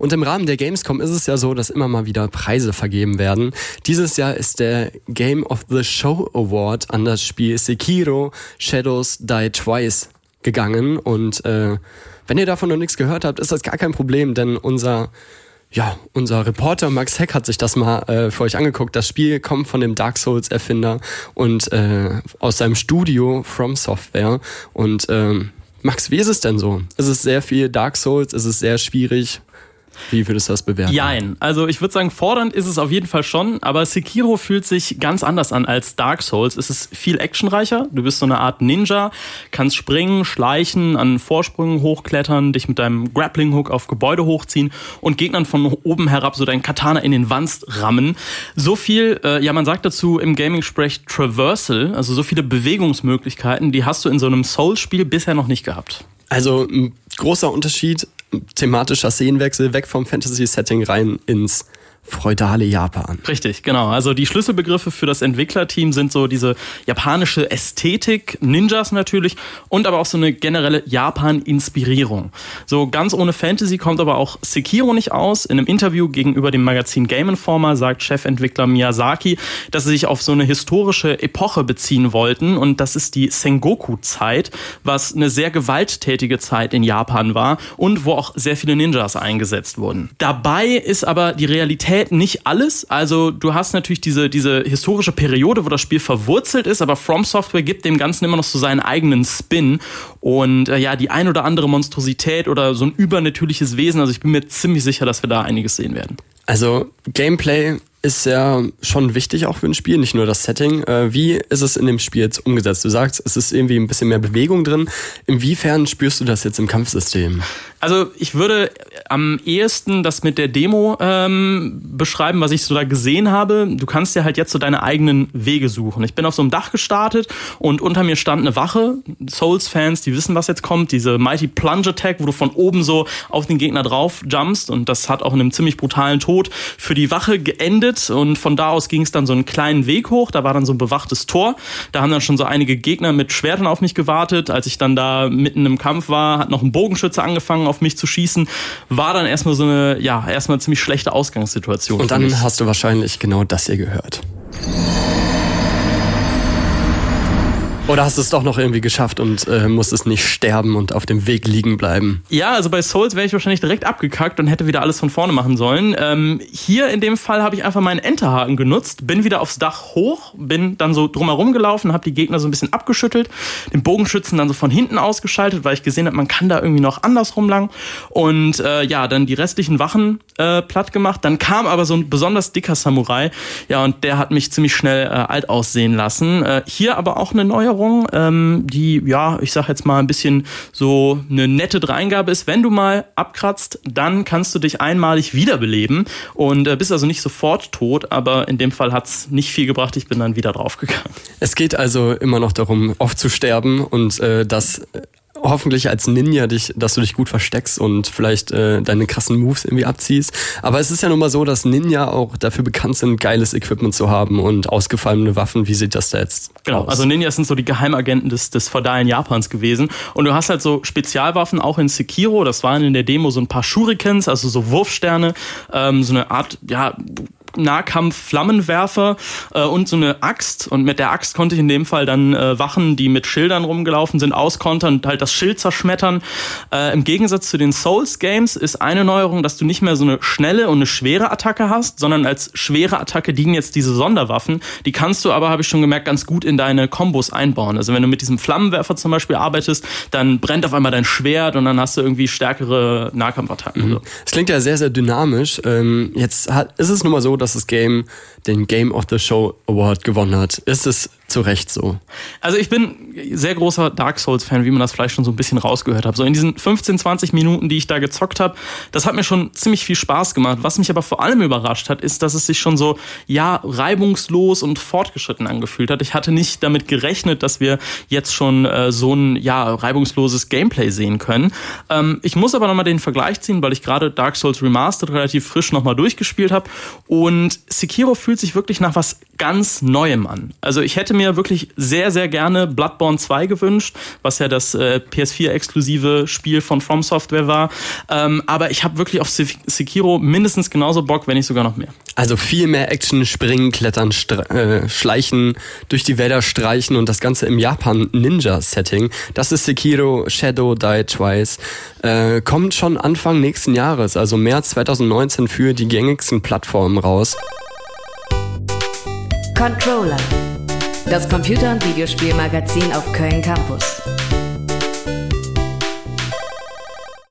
Und im Rahmen der Gamescom ist es ja so, dass immer mal wieder Preise vergeben werden. Dieses Jahr ist der Game of the Show Award an das Spiel Sekiro Shadows Die Twice gegangen. Und wenn ihr davon noch nichts gehört habt, ist das gar kein Problem, denn unser Reporter Max Heck hat sich das mal für euch angeguckt. Das Spiel kommt von dem Dark Souls Erfinder und aus seinem Studio From Software. Und Max, wie ist es denn so? Ist es sehr viel Dark Souls? Ist es sehr schwierig? Wie würdest du das bewerten? Jein. Also ich würde sagen, fordernd ist es auf jeden Fall schon, aber Sekiro fühlt sich ganz anders an als Dark Souls. Es ist viel actionreicher. Du bist so eine Art Ninja, kannst springen, schleichen, an Vorsprüngen hochklettern, dich mit deinem Grappling-Hook auf Gebäude hochziehen und Gegnern von oben herab so deinen Katana in den Wanst rammen. So viel, man sagt dazu im Gaming-Sprech Traversal, also so viele Bewegungsmöglichkeiten, die hast du in so einem Souls-Spiel bisher noch nicht gehabt. Also ein großer Unterschied, thematischer Szenenwechsel, weg vom Fantasy-Setting rein ins feudale Japan. Richtig, genau. Also die Schlüsselbegriffe für das Entwicklerteam sind so diese japanische Ästhetik, Ninjas natürlich und aber auch so eine generelle Japan-Inspirierung. So ganz ohne Fantasy kommt aber auch Sekiro nicht aus. In einem Interview gegenüber dem Magazin Game Informer sagt Chefentwickler Miyazaki, dass sie sich auf so eine historische Epoche beziehen wollten und das ist die Sengoku-Zeit, was eine sehr gewalttätige Zeit in Japan war und wo auch sehr viele Ninjas eingesetzt wurden. Dabei ist aber die Realität nicht alles. Also du hast natürlich diese historische Periode, wo das Spiel verwurzelt ist, aber From Software gibt dem Ganzen immer noch so seinen eigenen Spin und die ein oder andere Monstrosität oder so ein übernatürliches Wesen. Also ich bin mir ziemlich sicher, dass wir da einiges sehen werden. Also Gameplay ist ja schon wichtig auch für ein Spiel, nicht nur das Setting. Wie ist es in dem Spiel jetzt umgesetzt? Du sagst, es ist irgendwie ein bisschen mehr Bewegung drin. Inwiefern spürst du das jetzt im Kampfsystem? Also ich würde am ehesten das mit der Demo beschreiben, was ich so da gesehen habe. Du kannst dir halt jetzt so deine eigenen Wege suchen. Ich bin auf so einem Dach gestartet und unter mir stand eine Wache. Souls-Fans, die wissen, was jetzt kommt. Diese Mighty Plunge Attack, wo du von oben so auf den Gegner drauf jumpst. Und das hat auch in einem ziemlich brutalen Tod für die Wache geendet. Und von da aus ging es dann so einen kleinen Weg hoch. Da war dann so ein bewachtes Tor. Da haben dann schon so einige Gegner mit Schwertern auf mich gewartet. Als ich dann da mitten im Kampf war, hat noch ein Bogenschütze angefangen, auf mich zu schießen. War dann erstmal so eine, erstmal ziemlich schlechte Ausgangssituation. Und dann hast du wahrscheinlich genau das hier gehört. Oder hast du es doch noch irgendwie geschafft und musstest nicht sterben und auf dem Weg liegen bleiben? Ja, also bei Souls wäre ich wahrscheinlich direkt abgekackt und hätte wieder alles von vorne machen sollen. Hier in dem Fall habe ich einfach meinen Enterhaken genutzt, bin wieder aufs Dach hoch, bin dann so drumherum gelaufen, habe die Gegner so ein bisschen abgeschüttelt, den Bogenschützen dann so von hinten ausgeschaltet, weil ich gesehen habe, man kann da irgendwie noch andersrum lang. Und dann die restlichen Wachen platt gemacht. Dann kam aber so ein besonders dicker Samurai, und der hat mich ziemlich schnell alt aussehen lassen. Hier aber auch eine Neuerung, die, ich sag jetzt mal ein bisschen so eine nette Dreingabe ist. Wenn du mal abkratzt, dann kannst du dich einmalig wiederbeleben und bist also nicht sofort tot, aber in dem Fall hat's nicht viel gebracht. Ich bin dann wieder draufgegangen. Es geht also immer noch darum, oft zu sterben und das hoffentlich als Ninja dass du dich gut versteckst und vielleicht deine krassen Moves irgendwie abziehst. Aber es ist ja nun mal so, dass Ninja auch dafür bekannt sind, geiles Equipment zu haben und ausgefallene Waffen. Wie sieht das da jetzt aus? Also Ninjas sind so die Geheimagenten des feudalen Japans gewesen. Und du hast halt so Spezialwaffen auch in Sekiro. Das waren in der Demo so ein paar Shurikens, also so Wurfsterne, so eine Art, Nahkampf-Flammenwerfer und so eine Axt. Und mit der Axt konnte ich in dem Fall dann Wachen, die mit Schildern rumgelaufen sind, auskontern und halt das Schild zerschmettern. Im Gegensatz zu den Souls-Games ist eine Neuerung, dass du nicht mehr so eine schnelle und eine schwere Attacke hast, sondern als schwere Attacke dienen jetzt diese Sonderwaffen. Die kannst du aber, habe ich schon gemerkt, ganz gut in deine Kombos einbauen. Also wenn du mit diesem Flammenwerfer zum Beispiel arbeitest, dann brennt auf einmal dein Schwert und dann hast du irgendwie stärkere Nahkampfattacken. Mhm. Das klingt ja sehr, sehr dynamisch. Jetzt ist es nun mal so, dass das Game den Game of the Show Award gewonnen hat. Ist es zu Recht so? Also ich bin sehr großer Dark Souls-Fan, wie man das vielleicht schon so ein bisschen rausgehört hat. So in diesen 15, 20 Minuten, die ich da gezockt habe, das hat mir schon ziemlich viel Spaß gemacht. Was mich aber vor allem überrascht hat, ist, dass es sich schon so, reibungslos und fortgeschritten angefühlt hat. Ich hatte nicht damit gerechnet, dass wir jetzt schon so ein, reibungsloses Gameplay sehen können. Ich muss aber nochmal den Vergleich ziehen, weil ich gerade Dark Souls Remastered relativ frisch nochmal durchgespielt habe. Und Sekiro fühlt sich wirklich nach was ganz Neuem an. Also ich hätte mir wirklich sehr, sehr gerne Bloodborne 2 gewünscht, was ja das PS4-exklusive Spiel von From Software war. Aber ich habe wirklich auf Sekiro mindestens genauso Bock, wenn nicht sogar noch mehr. Also viel mehr Action, springen, klettern, schleichen, durch die Wälder streichen und das Ganze im Japan-Ninja-Setting. Das ist Sekiro Shadow Die Twice. Kommt schon Anfang nächsten Jahres, also März 2019 für die gängigsten Plattformen raus. Controller, das Computer- und Videospielmagazin auf Köln Campus.